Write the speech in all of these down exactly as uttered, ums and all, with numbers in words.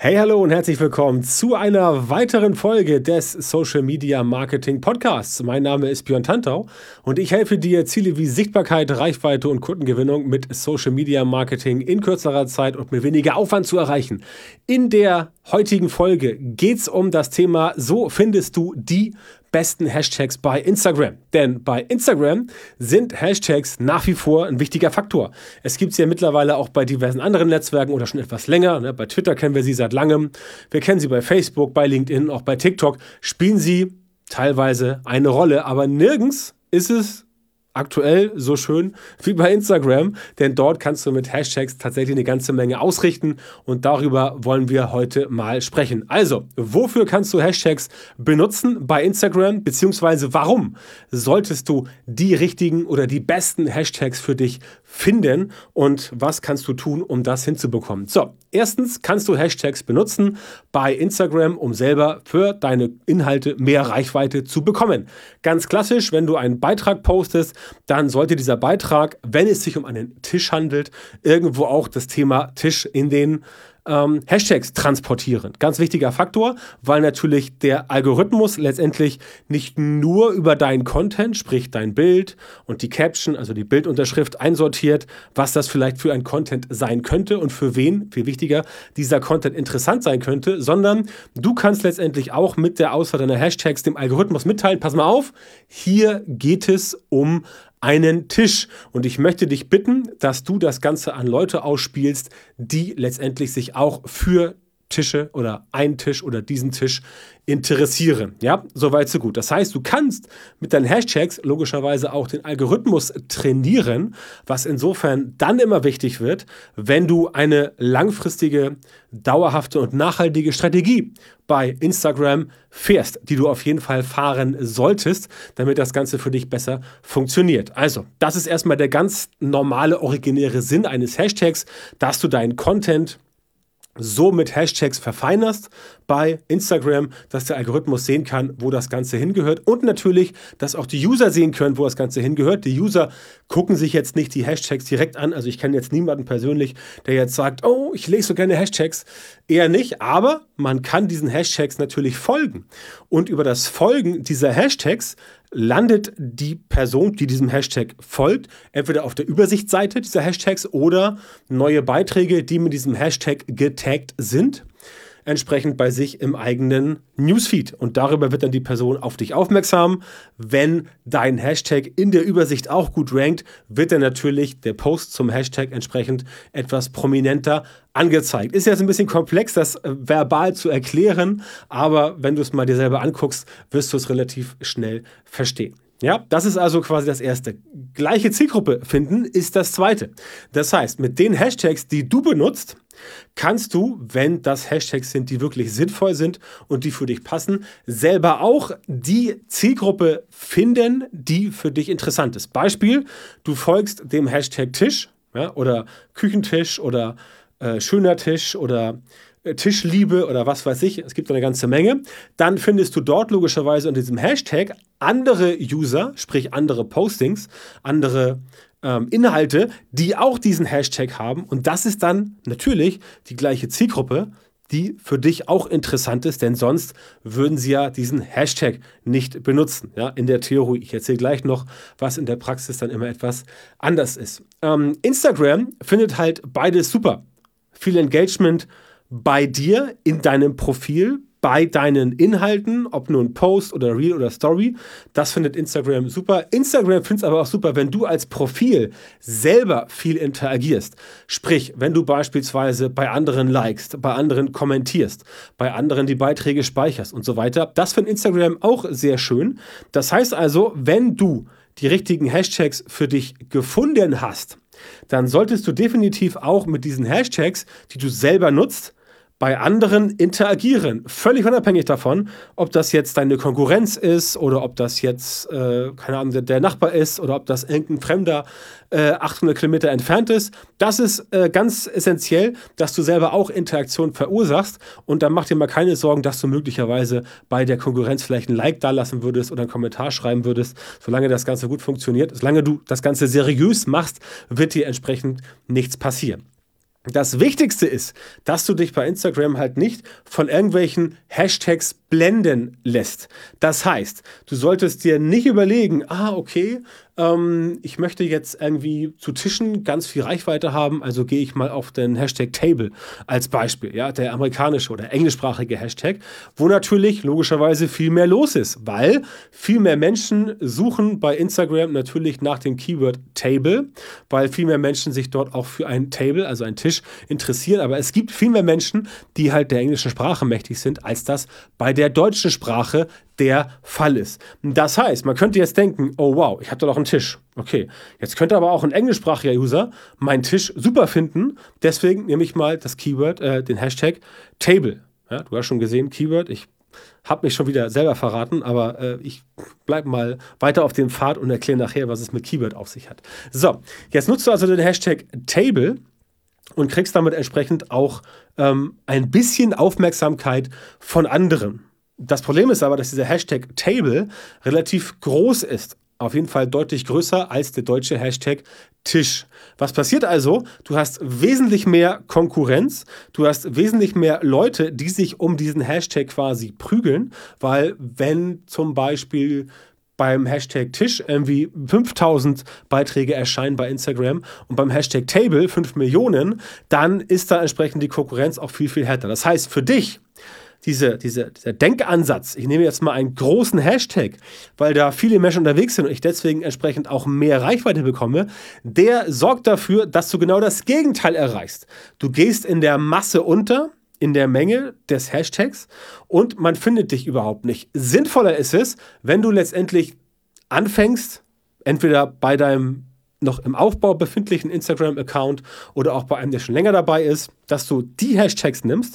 Hey, hallo und herzlich willkommen zu einer weiteren Folge des Social Media Marketing Podcasts. Mein Name ist Björn Tantau und ich helfe dir, Ziele wie Sichtbarkeit, Reichweite und Kundengewinnung mit Social Media Marketing in kürzerer Zeit und mit weniger Aufwand zu erreichen. In der heutigen Folge geht es um das Thema: So findest du die besten Hashtags bei Instagram. Denn bei Instagram sind Hashtags nach wie vor ein wichtiger Faktor. Es gibt sie ja mittlerweile auch bei diversen anderen Netzwerken oder schon etwas länger. Ne? Bei Twitter kennen wir sie seit langem. Wir kennen sie bei Facebook, bei LinkedIn, auch bei TikTok. Spielen sie teilweise eine Rolle, aber nirgends ist es aktuell so schön wie bei Instagram, denn dort kannst du mit Hashtags tatsächlich eine ganze Menge ausrichten und darüber wollen wir heute mal sprechen. Also, wofür kannst du Hashtags benutzen bei Instagram, beziehungsweise warum solltest du die richtigen oder die besten Hashtags für dich finden und was kannst du tun, um das hinzubekommen? So, erstens kannst du Hashtags benutzen bei Instagram, um selber für deine Inhalte mehr Reichweite zu bekommen. Ganz klassisch, wenn du einen Beitrag postest, dann sollte dieser Beitrag, wenn es sich um einen Tisch handelt, irgendwo auch das Thema Tisch in den ähm, Hashtags transportieren. Ganz wichtiger Faktor, weil natürlich der Algorithmus letztendlich nicht nur über deinen Content, sprich dein Bild und die Caption, also die Bildunterschrift, einsortiert, was das vielleicht für ein Content sein könnte und für wen, viel wichtiger, dieser Content interessant sein könnte, sondern du kannst letztendlich auch mit der Auswahl deiner Hashtags dem Algorithmus mitteilen: Pass mal auf, hier geht es um einen Tisch. Und ich möchte dich bitten, dass du das Ganze an Leute ausspielst, die letztendlich sich auch für Tische oder einen Tisch oder diesen Tisch interessieren. Ja, soweit so gut. Das heißt, du kannst mit deinen Hashtags logischerweise auch den Algorithmus trainieren, was insofern dann immer wichtig wird, wenn du eine langfristige, dauerhafte und nachhaltige Strategie bei Instagram fährst, die du auf jeden Fall fahren solltest, damit das Ganze für dich besser funktioniert. Also, das ist erstmal der ganz normale, originäre Sinn eines Hashtags, dass du deinen Content so mit Hashtags verfeinerst bei Instagram, dass der Algorithmus sehen kann, wo das Ganze hingehört und natürlich, dass auch die User sehen können, wo das Ganze hingehört. Die User gucken sich jetzt nicht die Hashtags direkt an, also ich kenne jetzt niemanden persönlich, der jetzt sagt, oh, ich lese so gerne Hashtags, eher nicht, aber man kann diesen Hashtags natürlich folgen und über das Folgen dieser Hashtags landet die Person, die diesem Hashtag folgt, entweder auf der Übersichtsseite dieser Hashtags oder neue Beiträge, die mit diesem Hashtag getaggt sind, entsprechend bei sich im eigenen Newsfeed. Und darüber wird dann die Person auf dich aufmerksam. Wenn dein Hashtag in der Übersicht auch gut rankt, wird dann natürlich der Post zum Hashtag entsprechend etwas prominenter angezeigt. Ist jetzt ein bisschen komplex, das äh, verbal zu erklären, aber wenn du es mal dir selber anguckst, wirst du es relativ schnell verstehen. Ja, das ist also quasi das Erste. Gleiche Zielgruppe finden ist das Zweite. Das heißt, mit den Hashtags, die du benutzt, kannst du, wenn das Hashtags sind, die wirklich sinnvoll sind und die für dich passen, selber auch die Zielgruppe finden, die für dich interessant ist. Beispiel, du folgst dem Hashtag Tisch, ja, oder Küchentisch oder äh, schöner Tisch oder Tischliebe oder was weiß ich, es gibt eine ganze Menge, dann findest du dort logischerweise unter diesem Hashtag andere User, sprich andere Postings, andere ähm, Inhalte, die auch diesen Hashtag haben und das ist dann natürlich die gleiche Zielgruppe, die für dich auch interessant ist, denn sonst würden sie ja diesen Hashtag nicht benutzen. Ja, in der Theorie, ich erzähle gleich noch, was in der Praxis dann immer etwas anders ist. Ähm, Instagram findet halt beides super. Viel Engagement bei dir, in deinem Profil, bei deinen Inhalten, ob nun Post oder Reel oder Story, das findet Instagram super. Instagram findet es aber auch super, wenn du als Profil selber viel interagierst. Sprich, wenn du beispielsweise bei anderen likest, bei anderen kommentierst, bei anderen die Beiträge speicherst und so weiter. Das findet Instagram auch sehr schön. Das heißt also, wenn du die richtigen Hashtags für dich gefunden hast, dann solltest du definitiv auch mit diesen Hashtags, die du selber nutzt, bei anderen interagieren. Völlig unabhängig davon, ob das jetzt deine Konkurrenz ist oder ob das jetzt, äh, keine Ahnung, der, der Nachbar ist oder ob das irgendein Fremder äh, achthundert Kilometer entfernt ist. Das ist äh, ganz essentiell, dass du selber auch Interaktion verursachst und dann mach dir mal keine Sorgen, dass du möglicherweise bei der Konkurrenz vielleicht ein Like dalassen würdest oder einen Kommentar schreiben würdest. Solange das Ganze gut funktioniert, solange du das Ganze seriös machst, wird dir entsprechend nichts passieren. Das Wichtigste ist, dass du dich bei Instagram halt nicht von irgendwelchen Hashtags blenden lässt. Das heißt, du solltest dir nicht überlegen, ah, okay, ähm, ich möchte jetzt irgendwie zu Tischen ganz viel Reichweite haben, also gehe ich mal auf den Hashtag Table als Beispiel, ja, der amerikanische oder englischsprachige Hashtag, wo natürlich logischerweise viel mehr los ist, weil viel mehr Menschen suchen bei Instagram natürlich nach dem Keyword Table, weil viel mehr Menschen sich dort auch für ein Table, also ein Tisch, interessieren, aber es gibt viel mehr Menschen, die halt der englischen Sprache mächtig sind, als das bei der deutschen Sprache der Fall ist. Das heißt, man könnte jetzt denken, oh wow, ich habe da doch einen Tisch. Okay, jetzt könnte aber auch ein englischsprachiger User meinen Tisch super finden, deswegen nehme ich mal das Keyword, äh, den Hashtag Table. Ja, du hast schon gesehen, Keyword, ich habe mich schon wieder selber verraten, aber äh, ich bleibe mal weiter auf dem Pfad und erkläre nachher, was es mit Keyword auf sich hat. So, jetzt nutzt du also den Hashtag Table und kriegst damit entsprechend auch ähm, ein bisschen Aufmerksamkeit von anderen. Das Problem ist aber, dass dieser Hashtag Table relativ groß ist. Auf jeden Fall deutlich größer als der deutsche Hashtag Tisch. Was passiert also? Du hast wesentlich mehr Konkurrenz, du hast wesentlich mehr Leute, die sich um diesen Hashtag quasi prügeln, weil wenn zum Beispiel beim Hashtag Tisch irgendwie fünftausend Beiträge erscheinen bei Instagram und beim Hashtag Table fünf Millionen, dann ist da entsprechend die Konkurrenz auch viel, viel härter. Das heißt, für dich, diese, diese, dieser Denkansatz, ich nehme jetzt mal einen großen Hashtag, weil da viele Menschen unterwegs sind und ich deswegen entsprechend auch mehr Reichweite bekomme, der sorgt dafür, dass du genau das Gegenteil erreichst. Du gehst in der Masse unter, in der Menge des Hashtags und man findet dich überhaupt nicht. Sinnvoller ist es, wenn du letztendlich anfängst, entweder bei deinem noch im Aufbau befindlichen Instagram-Account oder auch bei einem, der schon länger dabei ist, dass du die Hashtags nimmst,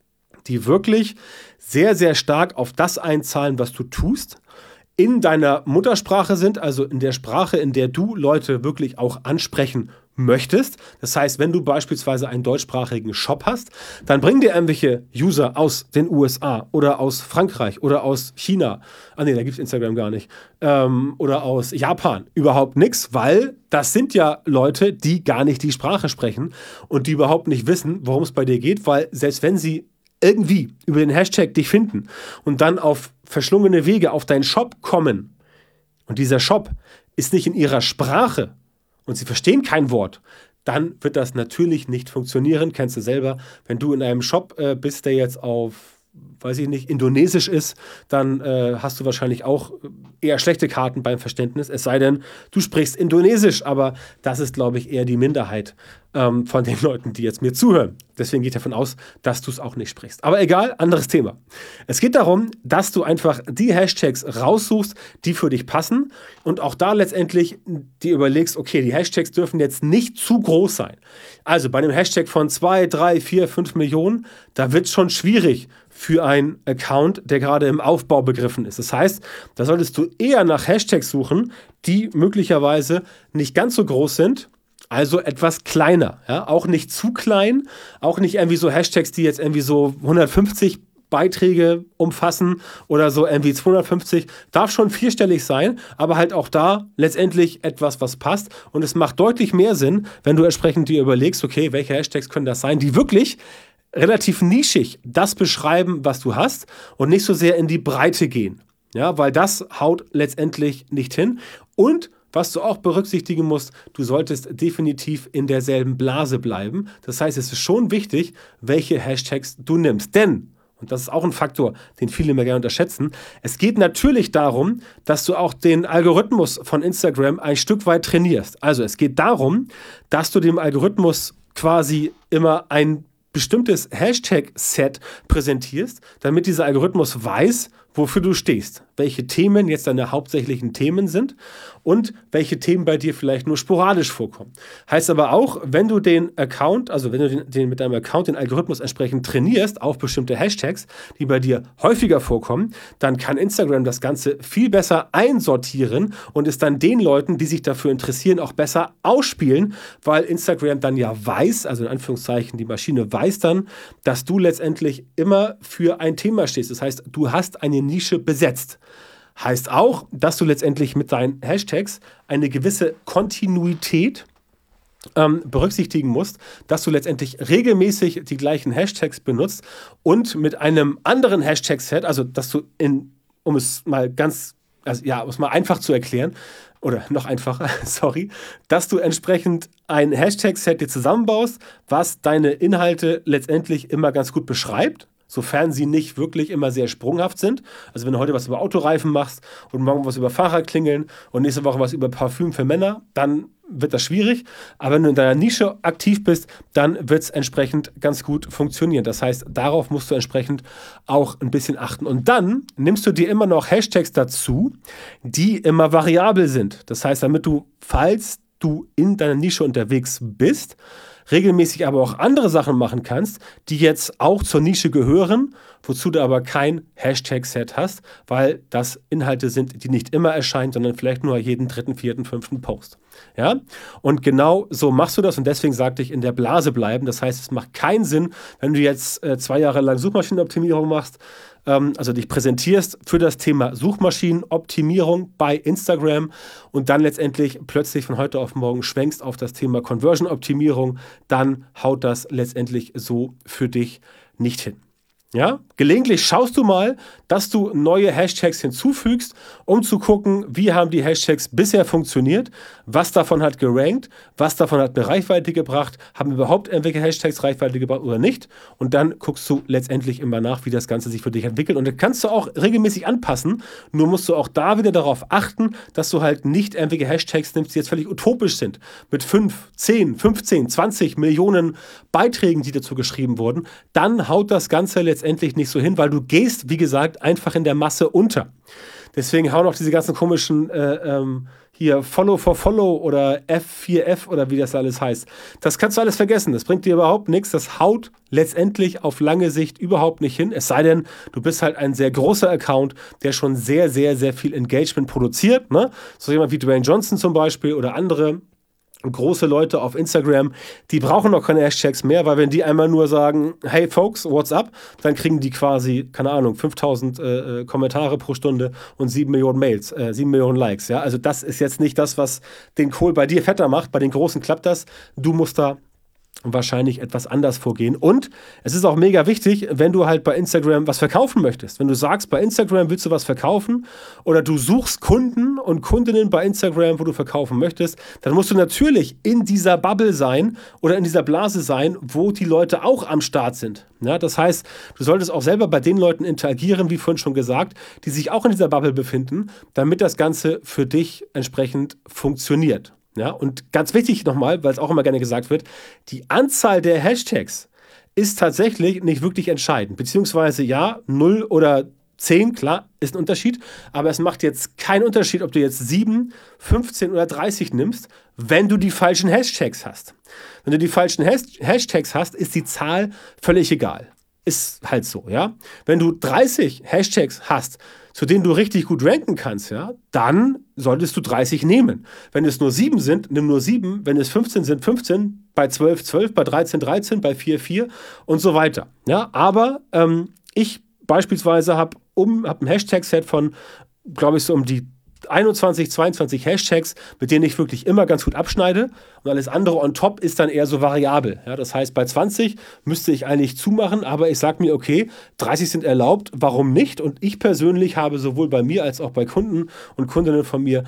die wirklich sehr, sehr stark auf das einzahlen, was du tust, in deiner Muttersprache sind, also in der Sprache, in der du Leute wirklich auch ansprechen möchtest. Das heißt, wenn du beispielsweise einen deutschsprachigen Shop hast, dann bring dir irgendwelche User aus den U S A oder aus Frankreich oder aus China, ah nee, da gibt es Instagram gar nicht, ähm, oder aus Japan überhaupt nichts, weil das sind ja Leute, die gar nicht die Sprache sprechen und die überhaupt nicht wissen, worum es bei dir geht, weil selbst wenn sie irgendwie über den Hashtag dich finden und dann auf verschlungene Wege auf deinen Shop kommen und dieser Shop ist nicht in ihrer Sprache und sie verstehen kein Wort, dann wird das natürlich nicht funktionieren. Kennst du selber, wenn du in einem Shop äh, bist, der jetzt auf, weiß ich nicht, Indonesisch ist, dann äh, hast du wahrscheinlich auch eher schlechte Karten beim Verständnis, es sei denn, du sprichst Indonesisch, aber das ist, glaube ich, eher die Minderheit ähm, von den Leuten, die jetzt mir zuhören. Deswegen gehe ich davon aus, dass du es auch nicht sprichst. Aber egal, anderes Thema. Es geht darum, dass du einfach die Hashtags raussuchst, die für dich passen und auch da letztendlich dir überlegst, okay, die Hashtags dürfen jetzt nicht zu groß sein. Also bei einem Hashtag von zwei, drei, vier, fünf Millionen, da wird es schon schwierig für einen Account, der gerade im Aufbau begriffen ist. Das heißt, da solltest du eher nach Hashtags suchen, die möglicherweise nicht ganz so groß sind, also etwas kleiner, ja, auch nicht zu klein, auch nicht irgendwie so Hashtags, die jetzt irgendwie so hundertfünfzig Beiträge umfassen oder so irgendwie zweihundertfünfzig, darf schon vierstellig sein, aber halt auch da letztendlich etwas, was passt und es macht deutlich mehr Sinn, wenn du entsprechend dir überlegst, okay, welche Hashtags können das sein, die wirklich relativ nischig das beschreiben, was du hast und nicht so sehr in die Breite gehen, ja, weil das haut letztendlich nicht hin und was du auch berücksichtigen musst, du solltest definitiv in derselben Blase bleiben. Das heißt, es ist schon wichtig, welche Hashtags du nimmst. Denn, und das ist auch ein Faktor, den viele immer gerne unterschätzen, es geht natürlich darum, dass du auch den Algorithmus von Instagram ein Stück weit trainierst. Also es geht darum, dass du dem Algorithmus quasi immer ein bestimmtes Hashtag-Set präsentierst, damit dieser Algorithmus weiß, wofür du stehst, welche Themen jetzt deine hauptsächlichen Themen sind und welche Themen bei dir vielleicht nur sporadisch vorkommen. Heißt aber auch, wenn du den Account, also wenn du den, den mit deinem Account den Algorithmus entsprechend trainierst auf bestimmte Hashtags, die bei dir häufiger vorkommen, dann kann Instagram das Ganze viel besser einsortieren und es dann den Leuten, die sich dafür interessieren, auch besser ausspielen, weil Instagram dann ja weiß, also in Anführungszeichen die Maschine weiß dann, dass du letztendlich immer für ein Thema stehst. Das heißt, du hast eine Nische besetzt. Heißt auch, dass du letztendlich mit deinen Hashtags eine gewisse Kontinuität ähm, berücksichtigen musst, dass du letztendlich regelmäßig die gleichen Hashtags benutzt und mit einem anderen Hashtag-Set, also dass du in, um es mal ganz, also ja, um es mal einfach zu erklären, oder noch einfacher, sorry, dass du entsprechend ein Hashtag-Set dir zusammenbaust, was deine Inhalte letztendlich immer ganz gut beschreibt, sofern sie nicht wirklich immer sehr sprunghaft sind. Also wenn du heute was über Autoreifen machst und morgen was über Fahrradklingeln und nächste Woche was über Parfüm für Männer, dann wird das schwierig. Aber wenn du in deiner Nische aktiv bist, dann wird es entsprechend ganz gut funktionieren. Das heißt, darauf musst du entsprechend auch ein bisschen achten. Und dann nimmst du dir immer noch Hashtags dazu, die immer variabel sind. Das heißt, damit du, falls du in deiner Nische unterwegs bist, regelmäßig aber auch andere Sachen machen kannst, die jetzt auch zur Nische gehören, wozu du aber kein Hashtag-Set hast, weil das Inhalte sind, die nicht immer erscheinen, sondern vielleicht nur jeden dritten, vierten, fünften Post. Ja? Und genau so machst du das und deswegen sagte ich, in der Blase bleiben. Das heißt, es macht keinen Sinn, wenn du jetzt äh, zwei Jahre lang Suchmaschinenoptimierung machst, ähm, also dich präsentierst für das Thema Suchmaschinenoptimierung bei Instagram und dann letztendlich plötzlich von heute auf morgen schwenkst auf das Thema Conversion-Optimierung, dann haut das letztendlich so für dich nicht hin. Ja? Gelegentlich schaust du mal, dass du neue Hashtags hinzufügst, um zu gucken, wie haben die Hashtags bisher funktioniert, was davon hat gerankt, was davon hat eine Reichweite gebracht, haben überhaupt irgendwelche Hashtags Reichweite gebracht oder nicht. Und dann guckst du letztendlich immer nach, wie das Ganze sich für dich entwickelt. Und das kannst du auch regelmäßig anpassen, nur musst du auch da wieder darauf achten, dass du halt nicht irgendwelche Hashtags nimmst, die jetzt völlig utopisch sind, mit fünf, zehn, fünfzehn, zwanzig Millionen Beiträgen, die dazu geschrieben wurden. Dann haut das Ganze letztendlich nicht so hin, weil du gehst, wie gesagt, einfach in der Masse unter. Deswegen hauen auch diese ganzen komischen äh, ähm, hier Follow for Follow oder F vier F oder wie das alles heißt. Das kannst du alles vergessen. Das bringt dir überhaupt nichts. Das haut letztendlich auf lange Sicht überhaupt nicht hin. Es sei denn, du bist halt ein sehr großer Account, der schon sehr, sehr, sehr viel Engagement produziert. Ne? So jemand wie Dwayne Johnson zum Beispiel oder andere große Leute auf Instagram, die brauchen noch keine Hashtags mehr, weil wenn die einmal nur sagen, hey folks, what's up, dann kriegen die quasi, keine Ahnung, fünftausend äh, Kommentare pro Stunde und sieben Millionen Mails, äh, sieben Millionen Likes. Ja? Also das ist jetzt nicht das, was den Kohl bei dir fetter macht, bei den Großen klappt das. Du musst da wahrscheinlich etwas anders vorgehen. Und es ist auch mega wichtig, wenn du halt bei Instagram was verkaufen möchtest. Wenn du sagst, bei Instagram willst du was verkaufen oder du suchst Kunden und Kundinnen bei Instagram, wo du verkaufen möchtest, dann musst du natürlich in dieser Bubble sein oder in dieser Blase sein, wo die Leute auch am Start sind. Ja, das heißt, du solltest auch selber bei den Leuten interagieren, wie vorhin schon gesagt, die sich auch in dieser Bubble befinden, damit das Ganze für dich entsprechend funktioniert. Ja, und ganz wichtig nochmal, weil es auch immer gerne gesagt wird, die Anzahl der Hashtags ist tatsächlich nicht wirklich entscheidend. Beziehungsweise ja, null oder zehn, klar, ist ein Unterschied, aber es macht jetzt keinen Unterschied, ob du jetzt sieben, fünfzehn oder dreißig nimmst, wenn du die falschen Hashtags hast. Wenn du die falschen Has- Hashtags hast, ist die Zahl völlig egal. Ist halt so, ja. Wenn du dreißig Hashtags hast, zu denen du richtig gut ranken kannst, ja, dann solltest du dreißig nehmen. Wenn es nur sieben sind, nimm nur sieben. Wenn es fünfzehn sind, fünfzehn. Bei zwölf, zwölf. Bei dreizehn, dreizehn. Bei vier, vier und so weiter. Ja, aber ähm, ich beispielsweise habe um, hab ein Hashtag-Set von, glaube ich, so um die einundzwanzig, zweiundzwanzig Hashtags, mit denen ich wirklich immer ganz gut abschneide und alles andere on top ist dann eher so variabel. Ja, das heißt, bei zwanzig müsste ich eigentlich zumachen, aber ich sage mir, okay, dreißig sind erlaubt, warum nicht? Und ich persönlich habe sowohl bei mir als auch bei Kunden und Kundinnen von mir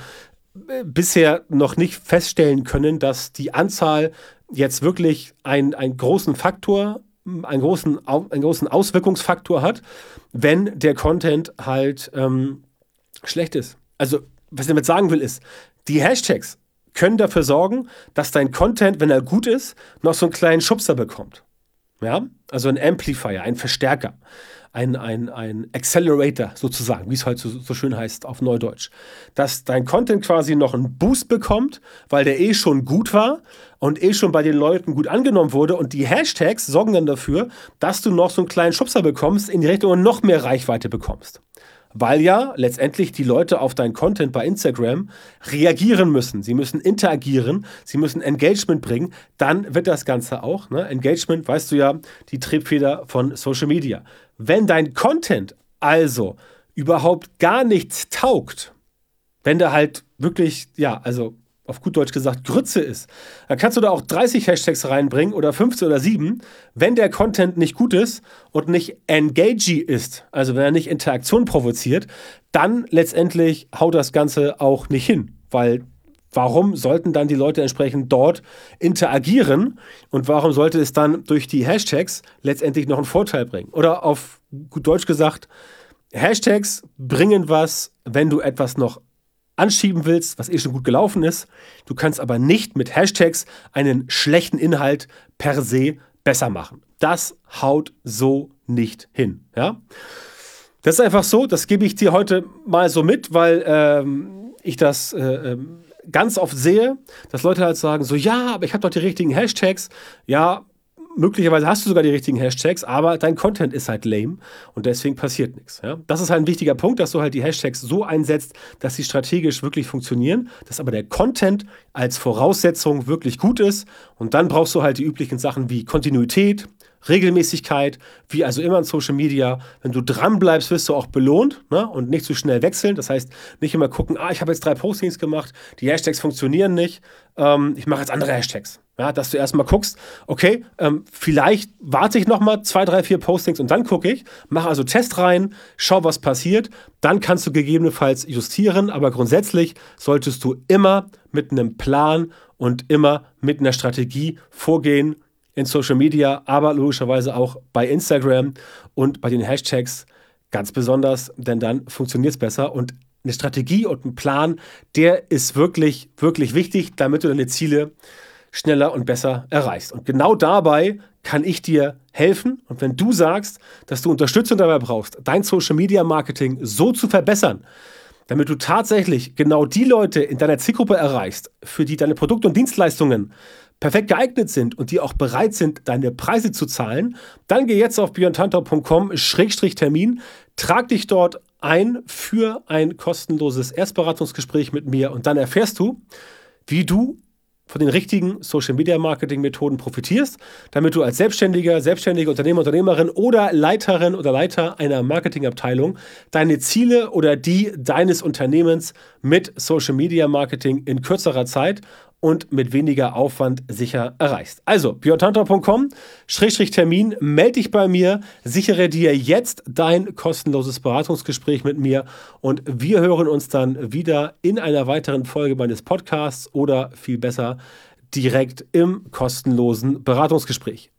bisher noch nicht feststellen können, dass die Anzahl jetzt wirklich ein, einen großen Faktor, einen großen, einen großen Auswirkungsfaktor hat, wenn der Content halt ähm, schlecht ist. Also, was ich damit sagen will, ist, die Hashtags können dafür sorgen, dass dein Content, wenn er gut ist, noch so einen kleinen Schubser bekommt. Ja? Also ein Amplifier, ein Verstärker, ein, ein, ein Accelerator sozusagen, wie es heute so, so schön heißt auf Neudeutsch. Dass dein Content quasi noch einen Boost bekommt, weil der eh schon gut war und eh schon bei den Leuten gut angenommen wurde. Und die Hashtags sorgen dann dafür, dass du noch so einen kleinen Schubser bekommst in die Richtung und noch mehr Reichweite bekommst. Weil ja letztendlich die Leute auf deinen Content bei Instagram reagieren müssen. Sie müssen interagieren, sie müssen Engagement bringen. Dann wird das Ganze auch, ne? Engagement, weißt du ja, die Triebfeder von Social Media. Wenn dein Content also überhaupt gar nichts taugt, wenn der halt wirklich, ja, also auf gut Deutsch gesagt, Grütze ist, dann kannst du da auch dreißig Hashtags reinbringen oder fünfzehn oder sieben. Wenn der Content nicht gut ist und nicht engaging ist, also wenn er nicht Interaktion provoziert, dann letztendlich haut das Ganze auch nicht hin, weil warum sollten dann die Leute entsprechend dort interagieren und warum sollte es dann durch die Hashtags letztendlich noch einen Vorteil bringen? Oder auf gut Deutsch gesagt, Hashtags bringen was, wenn du etwas noch anschieben willst, was eh schon gut gelaufen ist. Du kannst aber nicht mit Hashtags einen schlechten Inhalt per se besser machen. Das haut so nicht hin. Ja? Das ist einfach so, das gebe ich dir heute mal so mit, weil ähm, ich das äh, ganz oft sehe, dass Leute halt sagen, so ja, aber ich habe doch die richtigen Hashtags. Ja, möglicherweise hast du sogar die richtigen Hashtags, aber dein Content ist halt lame und deswegen passiert nichts. Ja? Das ist halt ein wichtiger Punkt, dass du halt die Hashtags so einsetzt, dass sie strategisch wirklich funktionieren, dass aber der Content als Voraussetzung wirklich gut ist und dann brauchst du halt die üblichen Sachen wie Kontinuität, Regelmäßigkeit, wie also immer in Social Media. Wenn du dran bleibst, wirst du auch belohnt, ne? Und nicht zu schnell wechseln. Das heißt, nicht immer gucken, ah, ich habe jetzt drei Postings gemacht, die Hashtags funktionieren nicht, ähm, ich mache jetzt andere Hashtags. Ja, dass du erstmal guckst, okay, ähm, vielleicht warte ich nochmal zwei, drei, vier Postings und dann gucke ich, mache also Test rein, schau, was passiert, dann kannst du gegebenenfalls justieren, aber grundsätzlich solltest du immer mit einem Plan und immer mit einer Strategie vorgehen, in Social Media, aber logischerweise auch bei Instagram und bei den Hashtags ganz besonders, denn dann funktioniert es besser und eine Strategie und ein Plan, der ist wirklich, wirklich wichtig, damit du deine Ziele schneller und besser erreichst. Und genau dabei kann ich dir helfen und wenn du sagst, dass du Unterstützung dabei brauchst, dein Social Media Marketing so zu verbessern, damit du tatsächlich genau die Leute in deiner Zielgruppe erreichst, für die deine Produkte und Dienstleistungen perfekt geeignet sind und die auch bereit sind, deine Preise zu zahlen, dann geh jetzt auf björn tantau punkt com Schrägstrich Termin, trag dich dort ein für ein kostenloses Erstberatungsgespräch mit mir und dann erfährst du, wie du von den richtigen Social-Media-Marketing-Methoden profitierst, damit du als Selbstständiger, selbstständige Unternehmer, Unternehmerin oder Leiterin oder Leiter einer Marketingabteilung deine Ziele oder die deines Unternehmens mit Social-Media-Marketing in kürzerer Zeit und mit weniger Aufwand sicher erreichst. Also, björn tantau punkt com Schrägstrich Termin, melde dich bei mir, sichere dir jetzt dein kostenloses Beratungsgespräch mit mir und wir hören uns dann wieder in einer weiteren Folge meines Podcasts oder viel besser direkt im kostenlosen Beratungsgespräch.